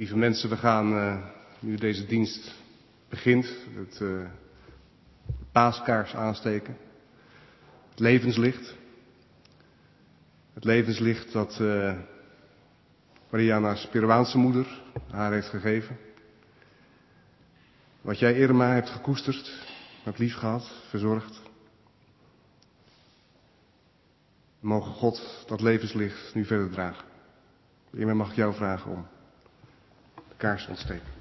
Lieve mensen, we gaan nu deze dienst begint, het paaskaars aansteken. Het levenslicht. Het levenslicht dat Mariana's Peruaanse moeder haar heeft gegeven. Wat jij, Irma, hebt gekoesterd, hebt lief gehad, verzorgd. Mogen God dat levenslicht nu verder dragen. Irma, mag ik jou vragen om de kaars te ontsteken.